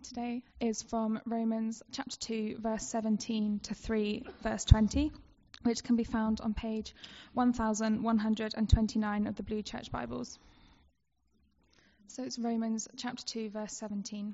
today is from Romans chapter 2, verse 17 to 3, verse 20, which can be found on page 1129 of the Blue Church Bibles. So it's Romans chapter 2, verse 17.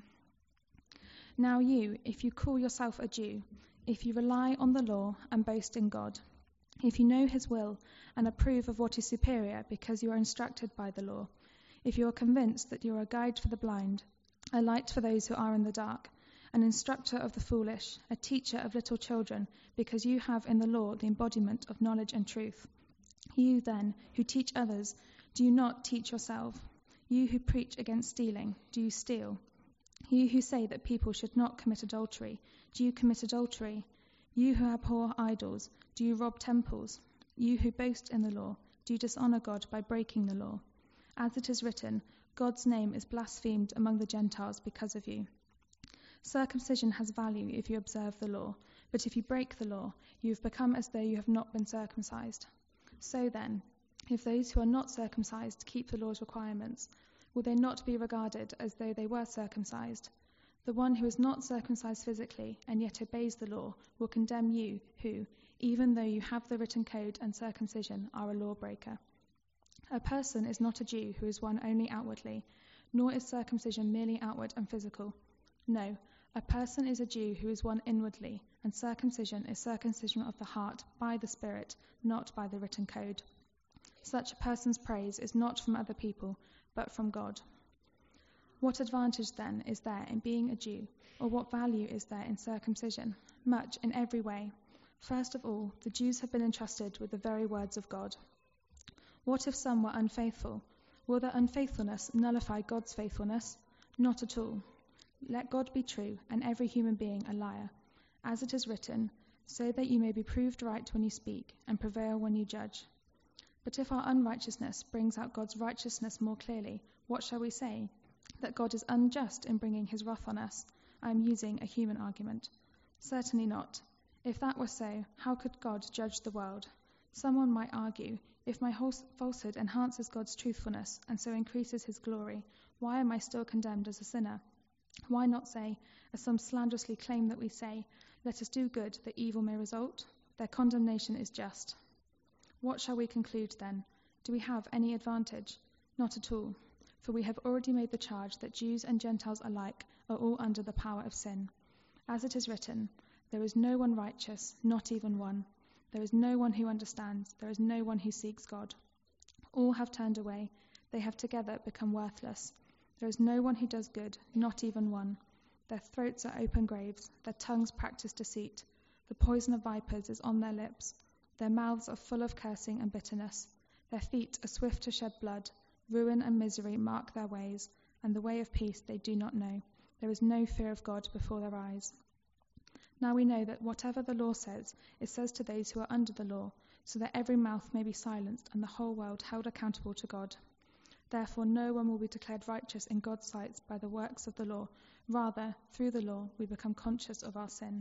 Now you, if you call yourself a Jew, if you rely on the law and boast in God, if you know his will and approve of what is superior because you are instructed by the law, if you are convinced that you are a guide for the blind, a light for those who are in the dark, an instructor of the foolish, a teacher of little children, because you have in the law the embodiment of knowledge and truth. You then, who teach others, do you not teach yourself? You who preach against stealing, do you steal? You who say that people should not commit adultery, do you commit adultery? You who abhor idols, do you rob temples? You who boast in the law, do you dishonor God by breaking the law? As it is written, God's name is blasphemed among the Gentiles because of you. Circumcision has value if you observe the law, but if you break the law, you have become as though you have not been circumcised. So then, if those who are not circumcised keep the law's requirements, will they not be regarded as though they were circumcised? The one who is not circumcised physically and yet obeys the law will condemn you who, even though you have the written code and circumcision, are a lawbreaker. A person is not a Jew who is one only outwardly, nor is circumcision merely outward and physical. No, a person is a Jew who is one inwardly, and circumcision is circumcision of the heart by the Spirit, not by the written code. Such a person's praise is not from other people, but from God. What advantage then is there in being a Jew, or what value is there in circumcision? Much in every way. First of all, the Jews have been entrusted with the very words of God. What if some were unfaithful? Will their unfaithfulness nullify God's faithfulness? Not at all. Let God be true, and every human being a liar. As it is written, so that you may be proved right when you speak, and prevail when you judge. But if our unrighteousness brings out God's righteousness more clearly, what shall we say? That God is unjust in bringing his wrath on us? I am using a human argument. Certainly not. If that were so, how could God judge the world? Someone might argue, if my whole falsehood enhances God's truthfulness and so increases his glory, why am I still condemned as a sinner? Why not say, as some slanderously claim that we say, let us do good that evil may result? Their condemnation is just. What shall we conclude then? Do we have any advantage? Not at all, for we have already made the charge that Jews and Gentiles alike are all under the power of sin. As it is written, there is no one righteous, not even one. There is no one who understands, there is no one who seeks God. All have turned away, they have together become worthless. There is no one who does good, not even one. Their throats are open graves, their tongues practice deceit. The poison of vipers is on their lips. Their mouths are full of cursing and bitterness. Their feet are swift to shed blood. Ruin and misery mark their ways, and the way of peace they do not know. There is no fear of God before their eyes. Now we know that whatever the law says, it says to those who are under the law, so that every mouth may be silenced and the whole world held accountable to God. Therefore no one will be declared righteous in God's sight by the works of the law. Rather, through the law, we become conscious of our sin.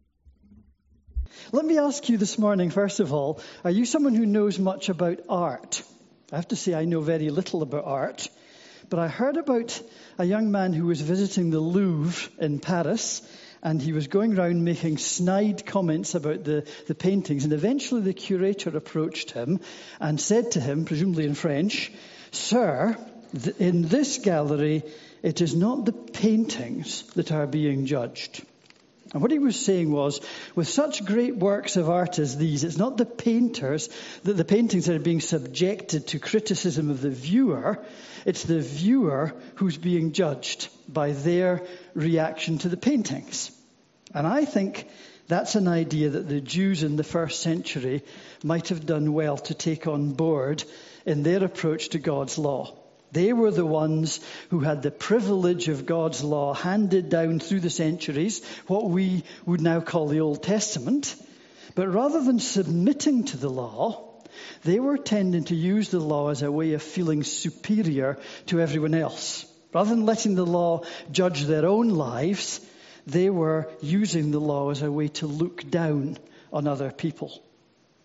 Let me ask you this morning, first of all, are you someone who knows much about art? I have to say I know very little about art, but I heard about a young man who was visiting the Louvre in Paris, and he was going around making snide comments about the paintings, and eventually the curator approached him and said to him, presumably in French, "Sir, in this gallery, it is not the paintings that are being judged." And what he was saying was, with such great works of art as these, it's not the painters, the paintings that are being subjected to criticism of the viewer, it's the viewer who's being judged by their reaction to the paintings. And I think that's an idea that the Jews in the first century might have done well to take on board in their approach to God's law. They were the ones who had the privilege of God's law handed down through the centuries, what we would now call the Old Testament. But rather than submitting to the law, they were tending to use the law as a way of feeling superior to everyone else. Rather than letting the law judge their own lives, they were using the law as a way to look down on other people.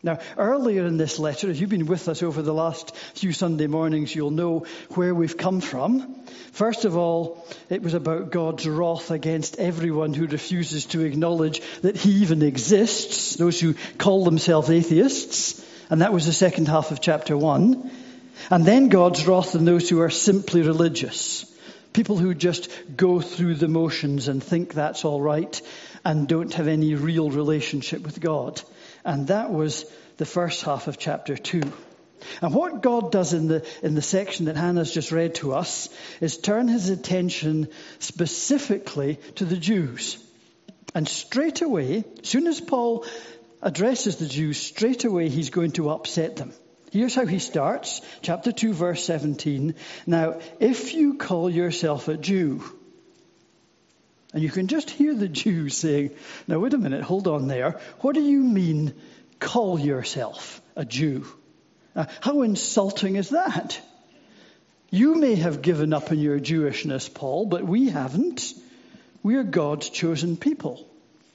Now, earlier in this letter, if you've been with us over the last few Sunday mornings, you'll know where we've come from. First of all, it was about God's wrath against everyone who refuses to acknowledge that he even exists, those who call themselves atheists. And that was the second half of chapter 1. And then God's wrath on those who are simply religious. People who just go through the motions and think that's all right and don't have any real relationship with God. And that was the first half of chapter 2. And what God does in the section that Hannah's just read to us is turn his attention specifically to the Jews. And straight away, as soon as Paul addresses the Jews, straight away he's going to upset them. Here's how he starts, chapter 2, verse 17. Now, if you call yourself a Jew, and you can just hear the Jews saying, now wait a minute, hold on there. What do you mean, call yourself a Jew? How insulting is that? You may have given up on your Jewishness, Paul, but we haven't. We're God's chosen people.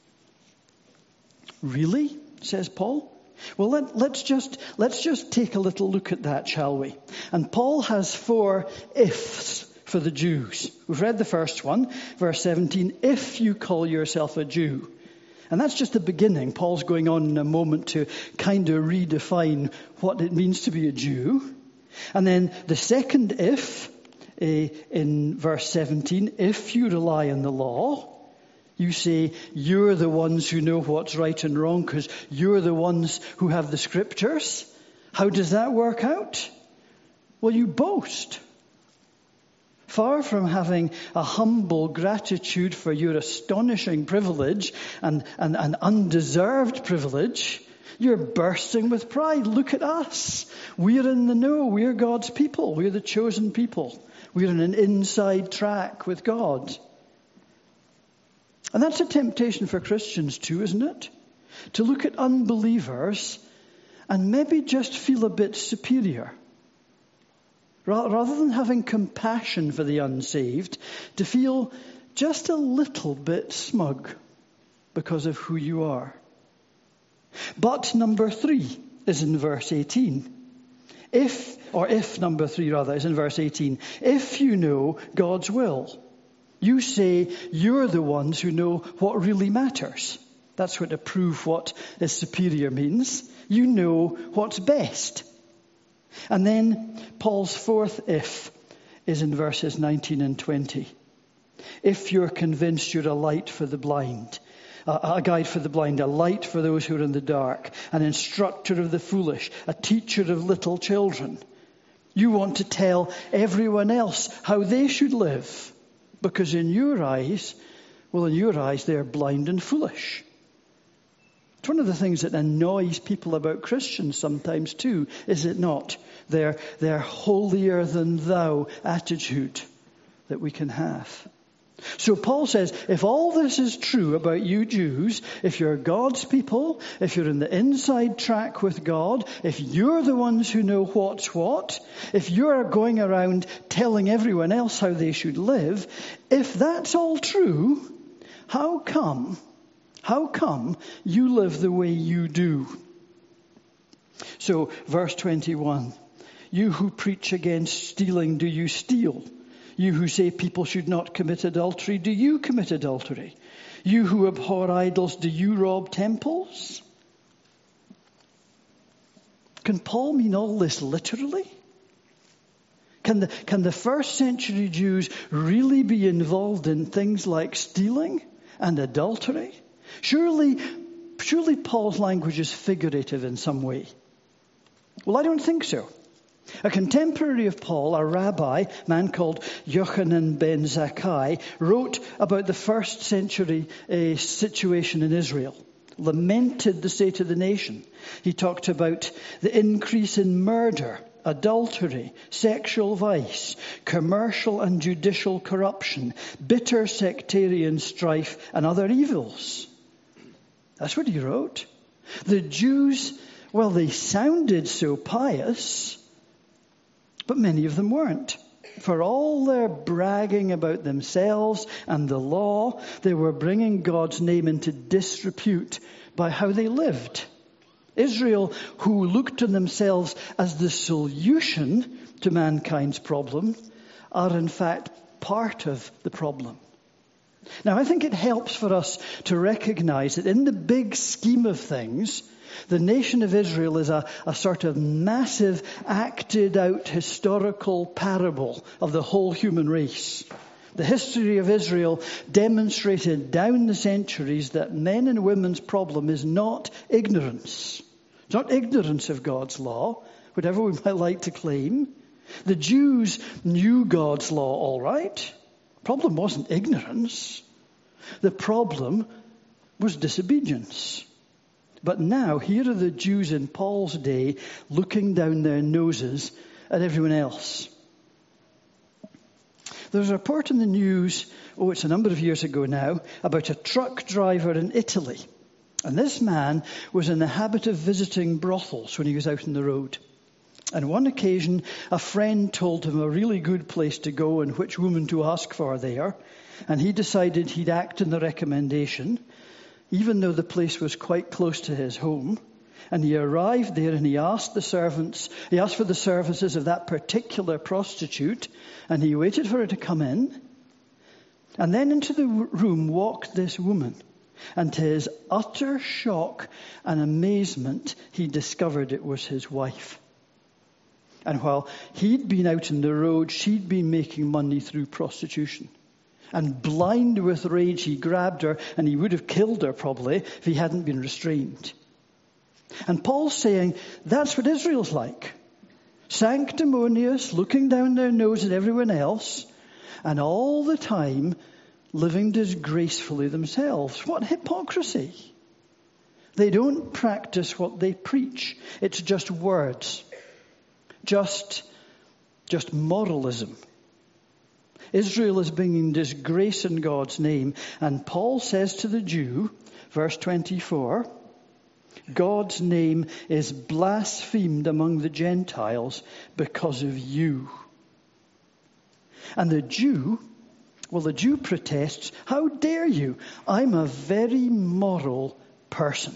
Really? Says Paul. Well, let's just take a little look at that, shall we? And Paul has 4 ifs for the Jews. We've read the first one, verse 17, if you call yourself a Jew. And that's just the beginning. Paul's going on in a moment to kind of redefine what it means to be a Jew. And then the second if, in verse 17, if you rely on the law, you say you're the ones who know what's right and wrong because you're the ones who have the scriptures. How does that work out? Well, you boast. Far from having a humble gratitude for your astonishing privilege and undeserved privilege, you're bursting with pride. Look at us. We're in the know. We're God's people. We're the chosen people. We're on an inside track with God. And that's a temptation for Christians too, isn't it? To look at unbelievers and maybe just feel a bit superior. Rather than having compassion for the unsaved, to feel just a little bit smug because of who you are. But number 3 is in verse 18. If number 3 is in verse 18. If you know God's will, you say you're the ones who know what really matters. That's what to prove what is superior means. You know what's best. And then Paul's 4th if is in verses 19 and 20. If you're convinced you're a light for the blind, a guide for the blind, a light for those who are in the dark, an instructor of the foolish, a teacher of little children, you want to tell everyone else how they should live, because in your eyes, they're blind and foolish. It's one of the things that annoys people about Christians sometimes too, is it not? Their holier than thou attitude that we can have. So Paul says, if all this is true about you Jews, if you're God's people, if you're in the inside track with God, if you're the ones who know what's what, if you're going around telling everyone else how they should live, if that's all true, how come you live the way you do? So, verse 21, you who preach against stealing, do you steal? You who say people should not commit adultery, do you commit adultery? You who abhor idols, do you rob temples? Can Paul mean all this literally? Can the first century Jews really be involved in things like stealing and adultery? Surely Paul's language is figurative in some way. Well, I don't think so. A contemporary of Paul, a rabbi, a man called Yochanan ben Zakkai, wrote about the first century situation in Israel, lamented the state of the nation. He talked about the increase in murder, adultery, sexual vice, commercial and judicial corruption, bitter sectarian strife, and other evils. That's what he wrote. The Jews, well, they sounded so pious, but many of them weren't. For all their bragging about themselves and the law, they were bringing God's name into disrepute by how they lived Israel, who looked to themselves as the solution to mankind's problem, are in fact part of the problem. Now, I think it helps for us to recognize that in the big scheme of things, the nation of Israel is a sort of massive, acted-out historical parable of the whole human race. The history of Israel demonstrated down the centuries that men and women's problem is not ignorance. It's not ignorance of God's law, whatever we might like to claim. The Jews knew God's law all right. The problem wasn't ignorance. The problem was disobedience. But now, here are the Jews in Paul's day looking down their noses at everyone else. There's a report in the news, it's a number of years ago now, about a truck driver in Italy. And this man was in the habit of visiting brothels when he was out on the road. And on one occasion, a friend told him a really good place to go and which woman to ask for there. And he decided he'd act on the recommendation, even though the place was quite close to his home. And he arrived there and he asked for the services of that particular prostitute, and he waited for her to come in. And then into the room walked this woman. And to his utter shock and amazement, he discovered it was his wife. And while he'd been out on the road, she'd been making money through prostitution. And blind with rage, he grabbed her, and he would have killed her probably if he hadn't been restrained. And Paul's saying that's what Israel's like. Sanctimonious, looking down their nose at everyone else, and all the time living disgracefully themselves. What hypocrisy! They don't practice what they preach. It's just words. Just moralism. Israel is bringing disgrace in God's name. And Paul says to the Jew, verse 24, God's name is blasphemed among the Gentiles because of you. And the Jew protests, how dare you? I'm a very moral person.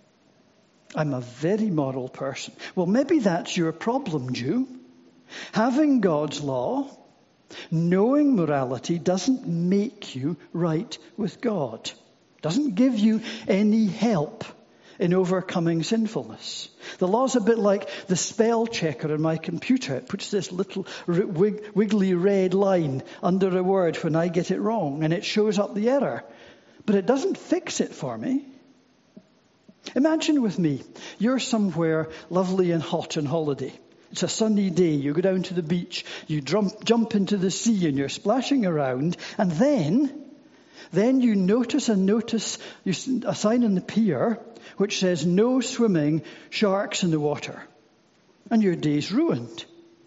I'm a very moral person. Well, maybe that's your problem, Jew. Having God's law, knowing morality doesn't make you right with God. Doesn't give you any help in overcoming sinfulness. The law's a bit like the spell checker on my computer. It puts this little wiggly red line under a word when I get it wrong, and it shows up the error. But it doesn't fix it for me. Imagine with me, you're somewhere lovely and hot on holiday. It's a sunny day. You go down to the beach, you jump into the sea, and you're splashing around, and then you notice a sign on the pier which says no swimming, sharks in the water. And your day's ruined.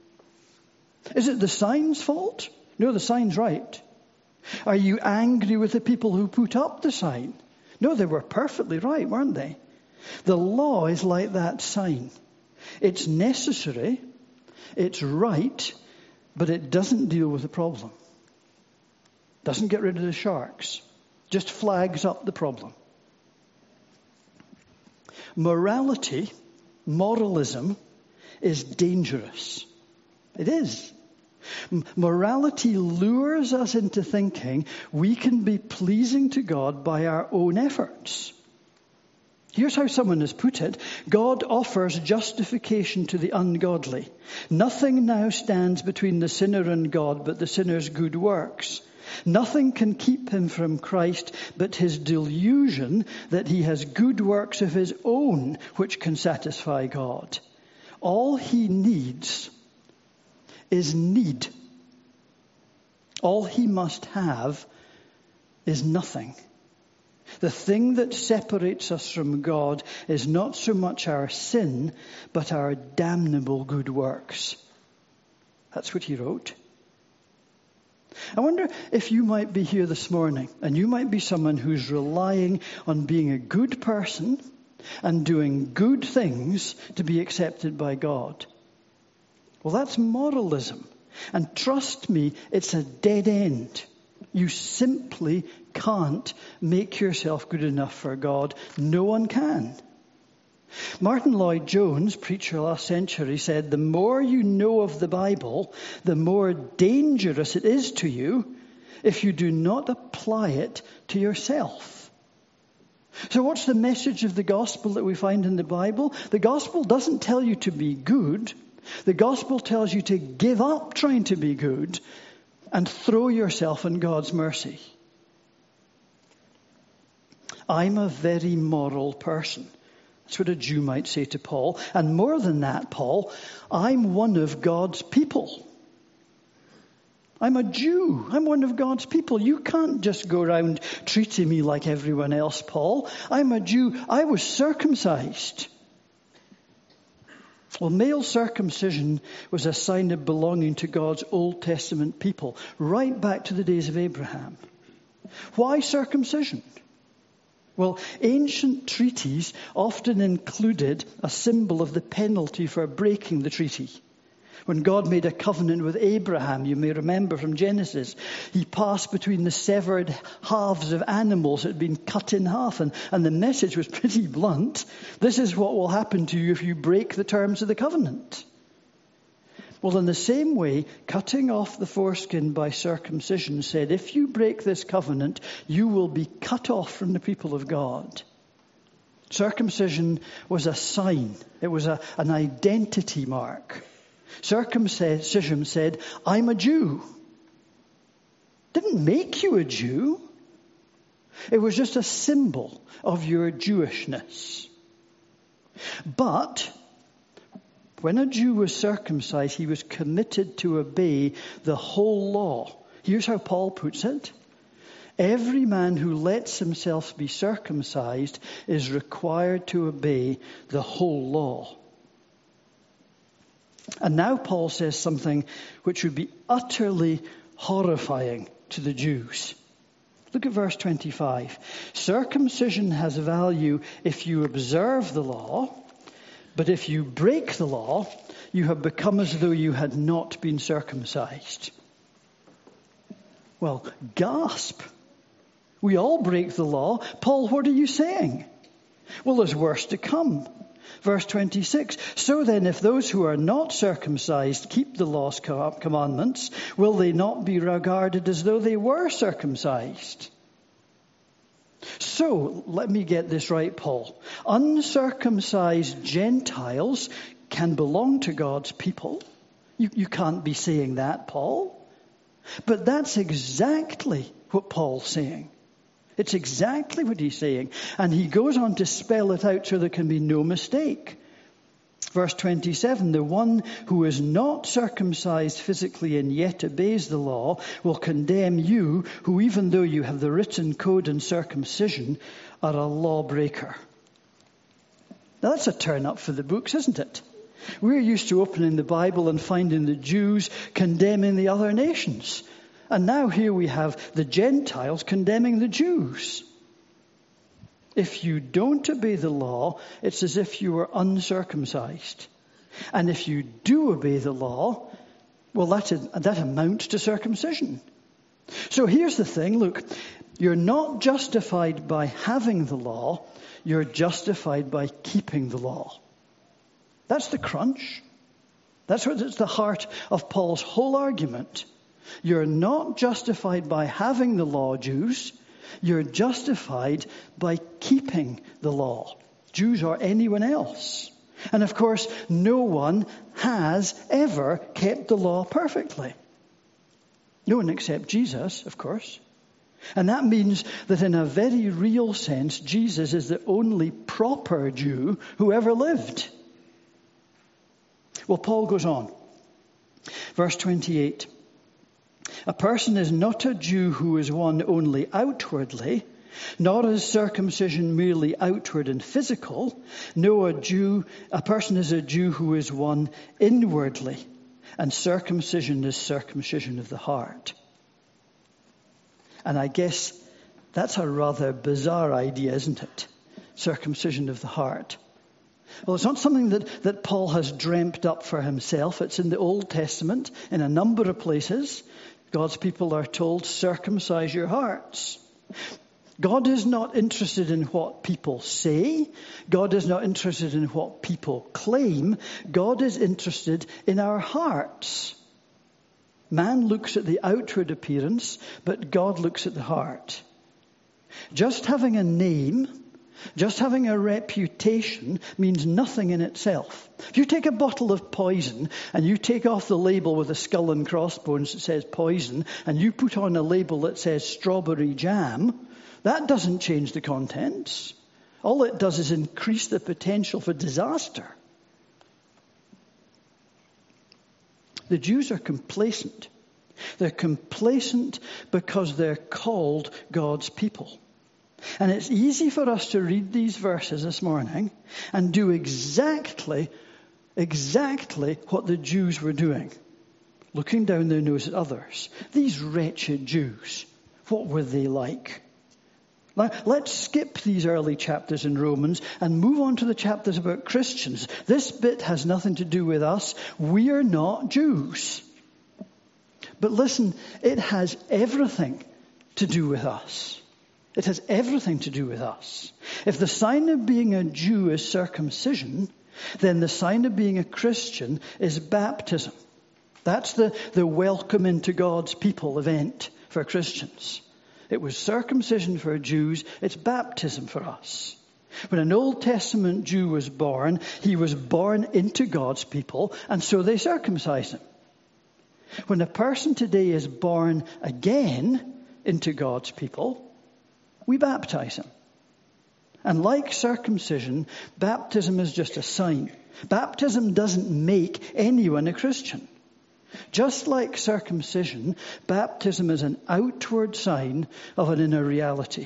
Is it the sign's fault? No, the sign's right. Are you angry with the people who put up the sign? No, they were perfectly right, weren't they? The law is like that sign. It's necessary, it's right, but it doesn't deal with the problem. Doesn't get rid of the sharks. Just flags up the problem. Moralism is dangerous. It is. Morality lures us into thinking we can be pleasing to God by our own efforts. Here's how someone has put it. God offers justification to the ungodly. Nothing now stands between the sinner and God but the sinner's good works. Nothing can keep him from Christ but his delusion that he has good works of his own which can satisfy God. All he needs is need. All he must have is nothing. The thing that separates us from God is not so much our sin, but our damnable good works. That's what he wrote. I wonder if you might be here this morning, and you might be someone who's relying on being a good person and doing good things to be accepted by God. Well, that's moralism. And trust me, it's a dead end. You simply can't make yourself good enough for God. No one can. Martin Lloyd-Jones, preacher last century, said, the more you know of the Bible, the more dangerous it is to you if you do not apply it to yourself. So what's the message of the gospel that we find in the Bible? The gospel doesn't tell you to be good. The gospel tells you to give up trying to be good and throw yourself in God's mercy. I'm a very moral person. That's what a Jew might say to Paul. And more than that, Paul, I'm one of God's people. I'm a Jew. I'm one of God's people. You can't just go around treating me like everyone else, Paul. I'm a Jew. I was circumcised. Well, male circumcision was a sign of belonging to God's Old Testament people, right back to the days of Abraham. Why circumcision? Well, ancient treaties often included a symbol of the penalty for breaking the treaty. When God made a covenant with Abraham, you may remember from Genesis, he passed between the severed halves of animals that had been cut in half. And the message was pretty blunt. This is what will happen to you if you break the terms of the covenant. Well, in the same way, cutting off the foreskin by circumcision said, if you break this covenant, you will be cut off from the people of God. Circumcision was a sign. It was an identity mark. Circumcision said, I'm a Jew. Didn't make you a Jew. It was just a symbol of your Jewishness. But when a Jew was circumcised, he was committed to obey the whole law. Here's how Paul puts it. Every man who lets himself be circumcised is required to obey the whole law. And now Paul says something which would be utterly horrifying to the Jews. Look at verse 25. Circumcision has value if you observe the law, but if you break the law, you have become as though you had not been circumcised. Well, gasp. We all break the law. Paul, what are you saying? Well, there's worse to come. Verse 26, so then if those who are not circumcised keep the law's commandments, will they not be regarded as though they were circumcised? So, let me get this right, Paul. Uncircumcised Gentiles can belong to God's people. You can't be saying that, Paul. But that's exactly what Paul's saying. It's exactly what he's saying. And he goes on to spell it out so there can be no mistake. Verse 27, the one who is not circumcised physically and yet obeys the law will condemn you, who even though you have the written code and circumcision, are a lawbreaker. Now that's a turn up for the books, isn't it? We're used to opening the Bible and finding the Jews condemning the other nations. And now here we have the Gentiles condemning the Jews. If you don't obey the law, it's as if you were uncircumcised. And if you do obey the law, well, that amounts to circumcision. So here's the thing. Look, you're not justified by having the law. You're justified by keeping the law. That's the crunch. That's the heart of Paul's whole argument. You're not justified by having the law, Jews. You're justified by keeping the law, Jews or anyone else. And of course, no one has ever kept the law perfectly. No one except Jesus, of course. And that means that in a very real sense, Jesus is the only proper Jew who ever lived. Well, Paul goes on. Verse 28. A person is not a Jew who is one only outwardly, nor is circumcision merely outward and physical. No, a person is a Jew who is one inwardly, and circumcision is circumcision of the heart. And I guess that's a rather bizarre idea, isn't it? Circumcision of the heart. Well, it's not something that Paul has dreamt up for himself. It's in the Old Testament in a number of places. God's people are told, circumcise your hearts. God is not interested in what people say. God is not interested in what people claim. God is interested in our hearts. Man looks at the outward appearance, but God looks at the heart. Just having a name, just having a reputation means nothing in itself. If you take a bottle of poison and you take off the label with a skull and crossbones that says poison, and you put on a label that says strawberry jam, that doesn't change the contents. All it does is increase the potential for disaster. The Jews are complacent. They're complacent because they're called God's people. And it's easy for us to read these verses this morning and do exactly what the Jews were doing. Looking down their nose at others. These wretched Jews, what were they like? Now, let's skip these early chapters in Romans and move on to the chapters about Christians. This bit has nothing to do with us. We are not Jews. But listen, it has everything to do with us. It has everything to do with us. If the sign of being a Jew is circumcision, then the sign of being a Christian is baptism. That's the welcome into God's people event for Christians. It was circumcision for Jews. It's baptism for us. When an Old Testament Jew was born, he was born into God's people, and so they circumcised him. When a person today is born again into God's people, we baptize him. And like circumcision, baptism is just a sign. Baptism doesn't make anyone a Christian. Just like circumcision, baptism is an outward sign of an inner reality.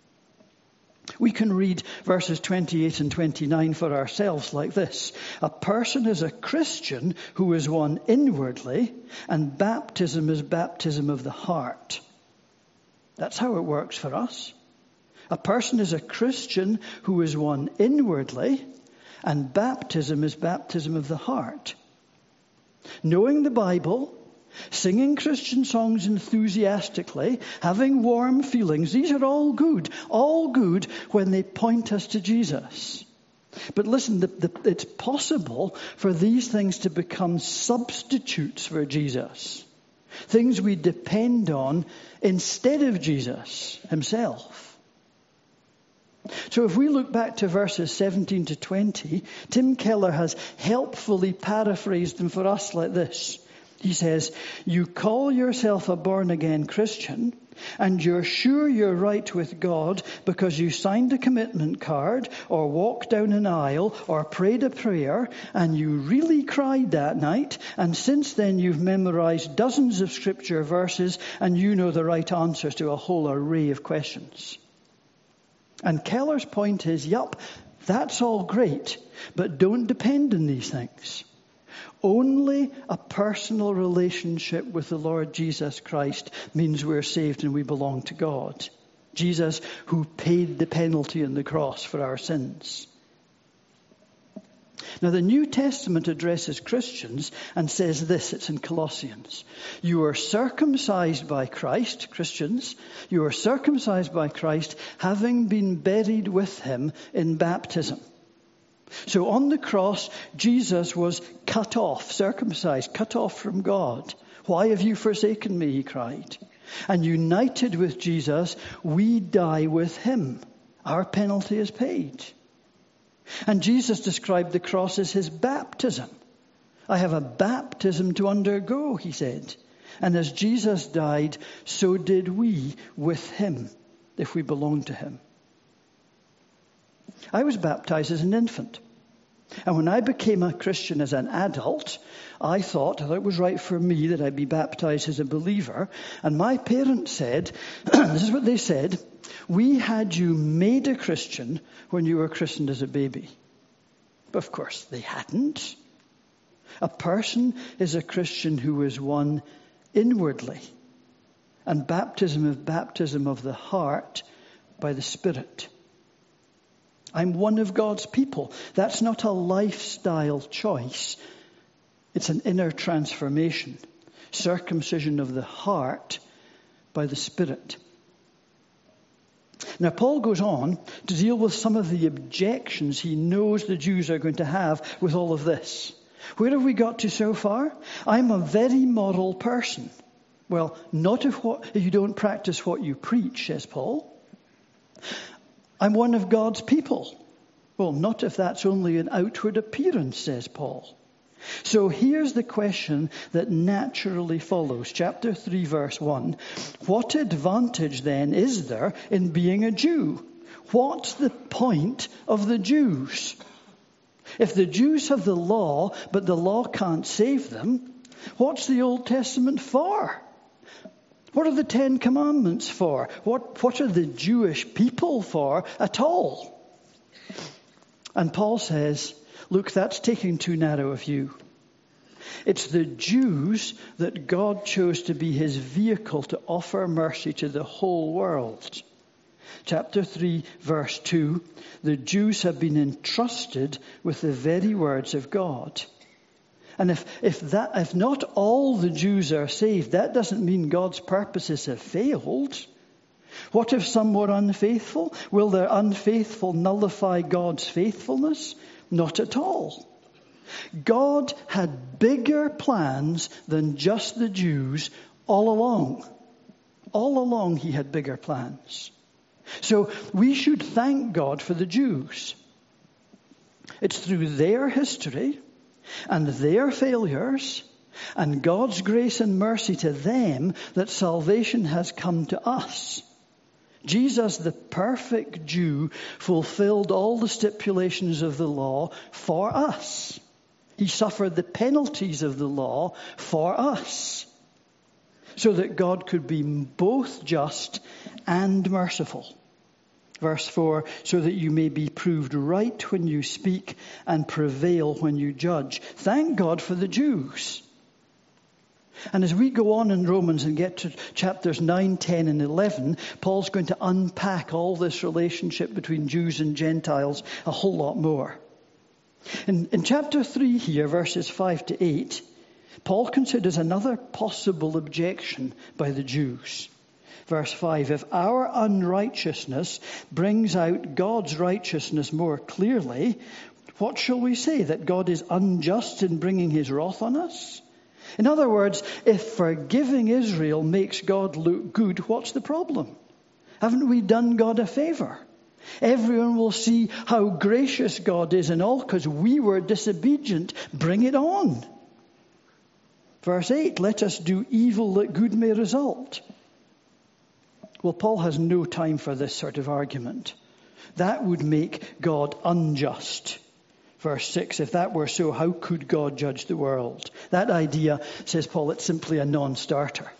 We can read verses 28 and 29 for ourselves like this. A person is a Christian who is one inwardly, and baptism is baptism of the heart. That's how it works for us. A person is a Christian who is one inwardly, and baptism is baptism of the heart. Knowing the Bible, singing Christian songs enthusiastically, having warm feelings, these are all good when they point us to Jesus. But listen, it's possible for these things to become substitutes for Jesus. Things we depend on instead of Jesus himself. So if we look back to verses 17 to 20, Tim Keller has helpfully paraphrased them for us like this. He says, you call yourself a born-again Christian, and you're sure you're right with God because you signed a commitment card, or walked down an aisle, or prayed a prayer, and you really cried that night, and since then you've memorized dozens of scripture verses, and you know the right answers to a whole array of questions. And Keller's point is, yup, that's all great, but don't depend on these things. Only a personal relationship with the Lord Jesus Christ means we're saved and we belong to God. Jesus, who paid the penalty on the cross for our sins. Now, the New Testament addresses Christians and says this, it's in Colossians. You are circumcised by Christ, Christians, you are circumcised by Christ, having been buried with him in baptism. So on the cross, Jesus was cut off, circumcised, cut off from God. Why have you forsaken me, he cried. And united with Jesus, we die with him. Our penalty is paid. And Jesus described the cross as his baptism. I have a baptism to undergo, he said. And as Jesus died, so did we with him, if we belong to him. I was baptized as an infant. And when I became a Christian as an adult, I thought it was right for me that I be baptized as a believer. And my parents said, this is what they said, we had you made a Christian when you were christened as a baby. But of course they hadn't. A person is a Christian who is one inwardly. And baptism of the heart by the Spirit. I'm one of God's people. That's not a lifestyle choice. It's an inner transformation. Circumcision of the heart by the Spirit. Now, Paul goes on to deal with some of the objections he knows the Jews are going to have with all of this. Where have we got to so far? I'm a very moral person. Well, not if you don't practice what you preach, says Paul. I'm one of God's people. Well, not if that's only an outward appearance, says Paul. So here's the question that naturally follows. Chapter 3, verse 1. What advantage then is there in being a Jew? What's the point of the Jews? If the Jews have the law, but the law can't save them, what's the Old Testament for? What are the Ten Commandments for? What are the Jewish people for at all? And Paul says, look, that's taking too narrow a view. It's the Jews that God chose to be his vehicle to offer mercy to the whole world. Chapter 3, verse 2, the Jews have been entrusted with the very words of God. And if not all the Jews are saved, that doesn't mean God's purposes have failed. What if some were unfaithful? Will their unfaithful nullify God's faithfulness? Not at all. God had bigger plans than just the Jews all along. All along he had bigger plans. So we should thank God for the Jews. It's through their history and their failures and God's grace and mercy to them that salvation has come to us. Jesus, the perfect Jew, fulfilled all the stipulations of the law for us. He suffered the penalties of the law for us, so that God could be both just and merciful. Verse 4, so that you may be proved right when you speak and prevail when you judge. Thank God for the Jews. And as we go on in Romans and get to chapters 9, 10, and 11, Paul's going to unpack all this relationship between Jews and Gentiles a whole lot more. In chapter 3 here, verses 5 to 8, Paul considers another possible objection by the Jews. Verse 5, if our unrighteousness brings out God's righteousness more clearly, what shall we say? That God is unjust in bringing his wrath on us? In other words, if forgiving Israel makes God look good, what's the problem? Haven't we done God a favor? Everyone will see how gracious God is and all because we were disobedient. Bring it on. Verse 8, let us do evil that good may result. Well, Paul has no time for this sort of argument. That would make God unjust. Verse 6, if that were so, how could God judge the world? That idea, says Paul, it's simply a non-starter.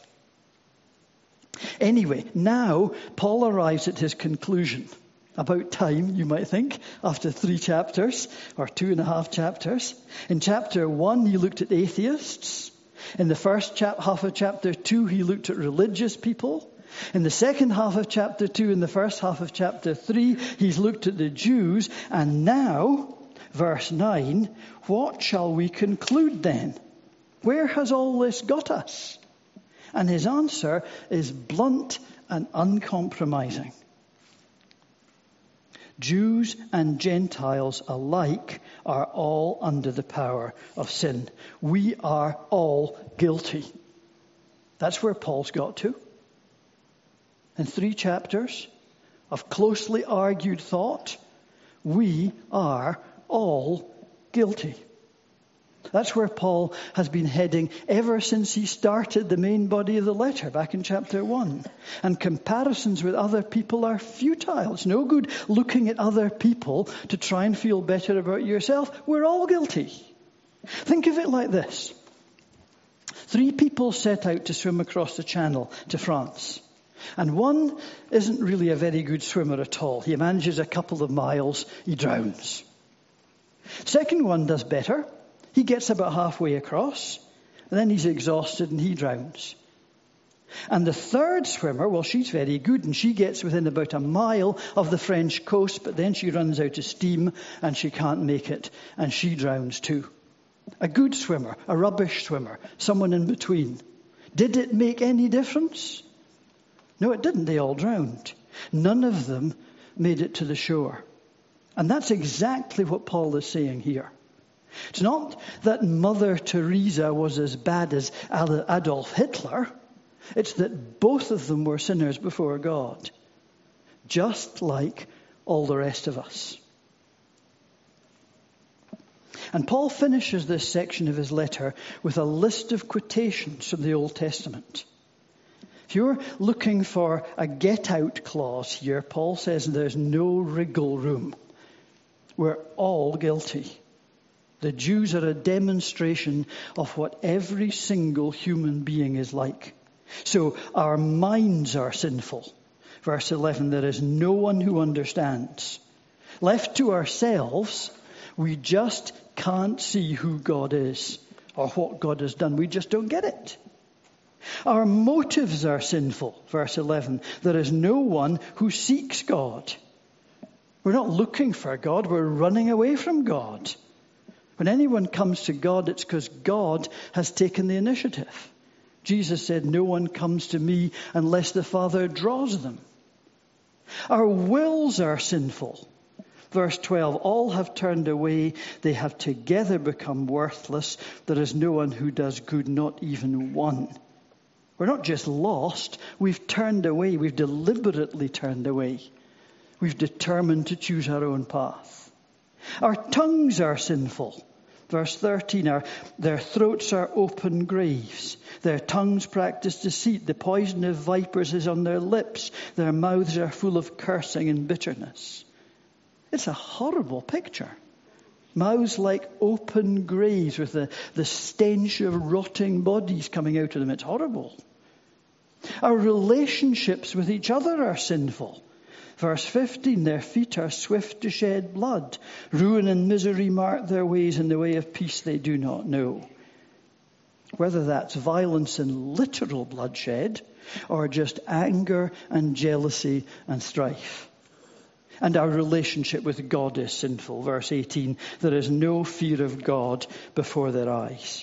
Anyway, now Paul arrives at his conclusion. About time, you might think, after 3 chapters, or 2.5 chapters. In chapter 1, he looked at atheists. In the first half of chapter 2, he looked at religious people. In the second half of chapter 2 and the first half of chapter 3, he's looked at the Jews. And now, verse 9, what shall we conclude then? Where has all this got us? And his answer is blunt and uncompromising. Jews and Gentiles alike are all under the power of sin. We are all guilty. That's where Paul's got to. In 3 chapters of closely argued thought, we are all guilty. That's where Paul has been heading ever since he started the main body of the letter back in chapter 1. And comparisons with other people are futile. It's no good looking at other people to try and feel better about yourself. We're all guilty. Think of it like this. 3 people set out to swim across the channel to France. And one isn't really a very good swimmer at all. He manages a couple of miles, he drowns. Second one does better. He gets about halfway across, and then he's exhausted and he drowns. And the third swimmer, well, she's very good, and she gets within about a mile of the French coast, but then she runs out of steam and she can't make it, and she drowns too. A good swimmer, a rubbish swimmer, someone in between. Did it make any difference? No, it didn't. They all drowned. None of them made it to the shore. And that's exactly what Paul is saying here. It's not that Mother Teresa was as bad as Adolf Hitler. It's that both of them were sinners before God, just like all the rest of us. And Paul finishes this section of his letter with a list of quotations from the Old Testament. If you're looking for a get-out clause here, Paul says there's no wriggle room. We're all guilty. The Jews are a demonstration of what every single human being is like. So our minds are sinful. Verse 11, there is no one who understands. Left to ourselves, we just can't see who God is or what God has done. We just don't get it. Our motives are sinful. Verse 11, there is no one who seeks God. We're not looking for God, we're running away from God. When anyone comes to God, it's because God has taken the initiative. Jesus said, no one comes to me unless the Father draws them. Our wills are sinful. Verse 12, all have turned away. They have together become worthless. There is no one who does good, not even one. We're not just lost. We've turned away. We've deliberately turned away. We've determined to choose our own path. Our tongues are sinful. Verse 13, their throats are open graves. Their tongues practice deceit. The poison of vipers is on their lips. Their mouths are full of cursing and bitterness. It's a horrible picture. Mouths like open graves with the stench of rotting bodies coming out of them. It's horrible. Our relationships with each other are sinful. Verse 15, their feet are swift to shed blood. Ruin and misery mark their ways, and the way of peace they do not know. Whether that's violence and literal bloodshed, or just anger and jealousy and strife. And our relationship with God is sinful. Verse 18, there is no fear of God before their eyes.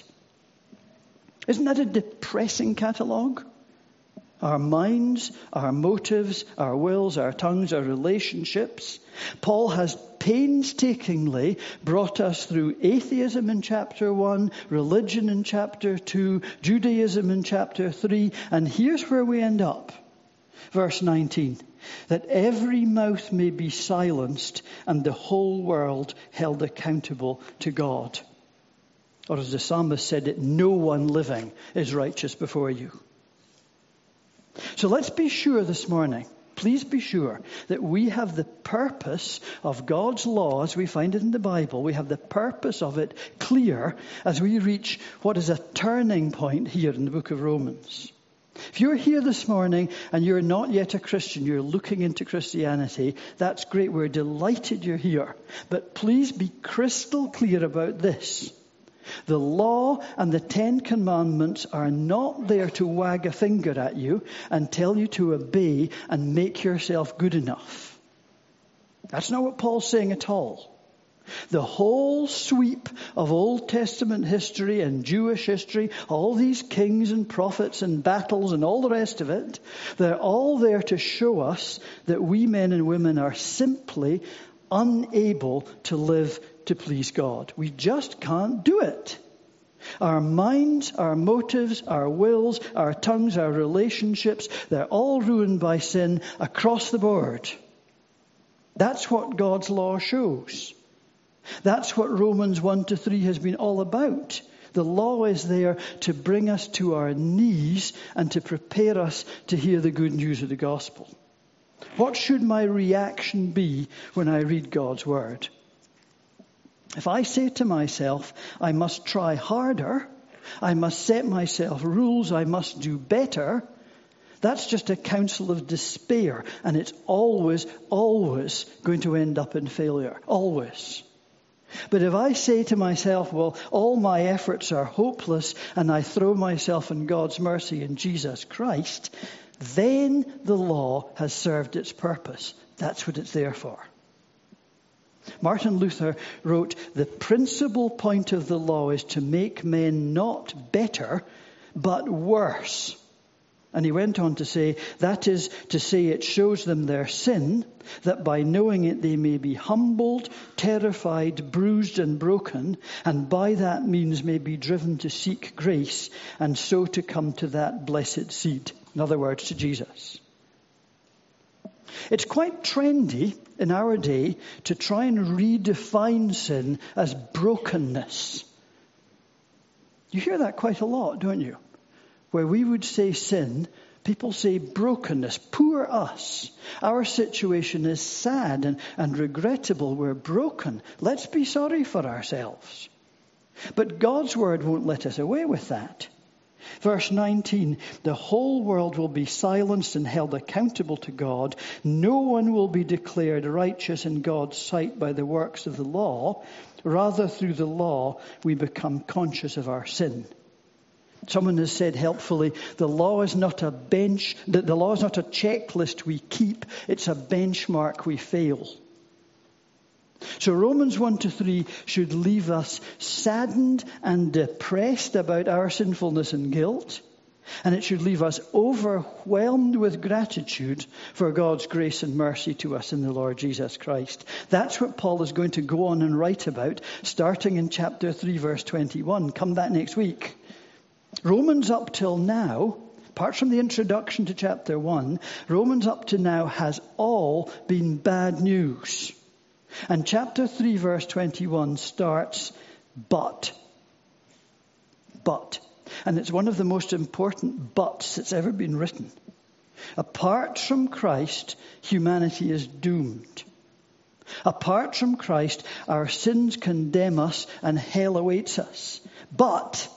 Isn't that a depressing catalogue? Our minds, our motives, our wills, our tongues, our relationships. Paul has painstakingly brought us through atheism in chapter 1, religion in chapter 2, Judaism in chapter 3, and here's where we end up. Verse 19, that every mouth may be silenced and the whole world held accountable to God. Or as the psalmist said it, no one living is righteous before you. So let's be sure this morning, please be sure, that we have the purpose of God's law as we find it in the Bible. We have the purpose of it clear as we reach what is a turning point here in the book of Romans. If you're here this morning and you're not yet a Christian, you're looking into Christianity, that's great. We're delighted you're here. But please be crystal clear about this. The law and the 10 Commandments are not there to wag a finger at you and tell you to obey and make yourself good enough. That's not what Paul's saying at all. The whole sweep of Old Testament history and Jewish history, all these kings and prophets and battles and all the rest of it, they're all there to show us that we men and women are simply unable to live to please God. We just can't do it. Our minds, our motives, our wills, our tongues, our relationships, they're all ruined by sin across the board. That's what God's law shows. That's what Romans 1-3 has been all about. The law is there to bring us to our knees and to prepare us to hear the good news of the gospel. What should my reaction be when I read God's word? If I say to myself, I must try harder, I must set myself rules, I must do better, that's just a counsel of despair, and it's always, always going to end up in failure. Always. But if I say to myself, well, all my efforts are hopeless, and I throw myself in God's mercy in Jesus Christ, then the law has served its purpose. That's what it's there for. Martin Luther wrote, the principal point of the law is to make men not better, but worse. And he went on to say, that is to say, it shows them their sin, that by knowing it they may be humbled, terrified, bruised and broken, and by that means may be driven to seek grace, and so to come to that blessed seed. In other words, to Jesus. It's quite trendy in our day to try and redefine sin as brokenness. You hear that quite a lot, don't you? Where we would say sin, people say brokenness. Poor us. Our situation is sad and regrettable. We're broken. Let's be sorry for ourselves. But God's word won't let us away with that. Verse 19, the whole world will be silenced and held accountable to God. No one will be declared righteous in God's sight by the works of the law. Rather, through the law, we become conscious of our sin. Someone has said helpfully, the law is not a checklist we keep, it's a benchmark we fail. So Romans 1-3 should leave us saddened and depressed about our sinfulness and guilt, and it should leave us overwhelmed with gratitude for God's grace and mercy to us in the Lord Jesus Christ. That's what Paul is going to go on and write about, starting in chapter 3, verse 21. Come back next week. Romans up till now, apart from the introduction to chapter 1, Romans up to now has all been bad news. And chapter 3, verse 21 starts, but. And it's one of the most important buts that's ever been written. Apart from Christ, humanity is doomed. Apart from Christ, our sins condemn us and hell awaits us. But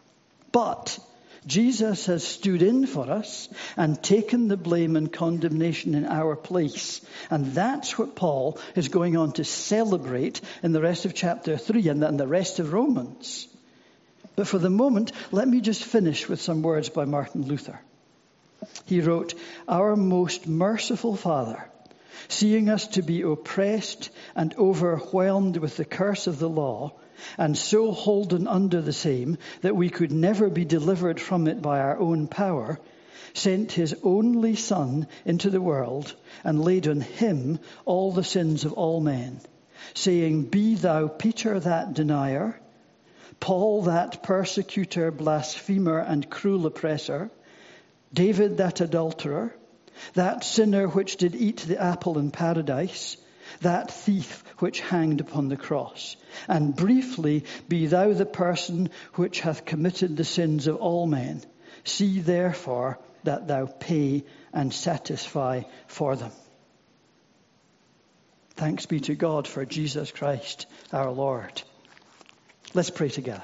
Jesus has stood in for us and taken the blame and condemnation in our place. And that's what Paul is going on to celebrate in the rest of chapter 3 and the rest of Romans. But for the moment, let me just finish with some words by Martin Luther. He wrote, "Our most merciful Father, seeing us to be oppressed and overwhelmed with the curse of the law, and so holden under the same that we could never be delivered from it by our own power, sent his only Son into the world and laid on him all the sins of all men, saying, Be thou Peter that denier, Paul that persecutor, blasphemer, and cruel oppressor, David that adulterer, that sinner which did eat the apple in paradise, that thief which hanged upon the cross. And briefly, be thou the person which hath committed the sins of all men. See therefore that thou pay and satisfy for them." Thanks be to God for Jesus Christ our Lord. Let's pray together.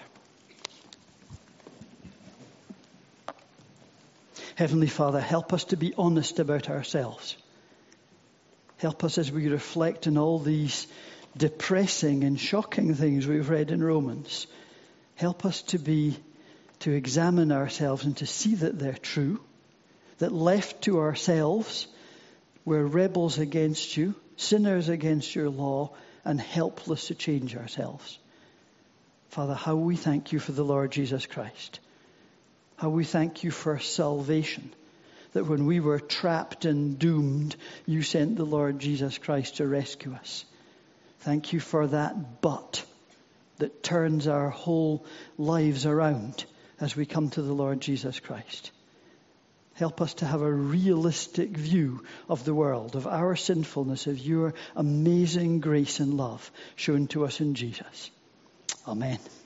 Heavenly Father, help us to be honest about ourselves. Help us as we reflect on all these depressing and shocking things we've read in Romans. Help us to examine ourselves and to see that they're true, that left to ourselves, we're rebels against you, sinners against your law, and helpless to change ourselves. Father, how we thank you for the Lord Jesus Christ. How we thank you for salvation. That when we were trapped and doomed, you sent the Lord Jesus Christ to rescue us. Thank you for that but that turns our whole lives around as we come to the Lord Jesus Christ. Help us to have a realistic view of the world, of our sinfulness, of your amazing grace and love shown to us in Jesus. Amen.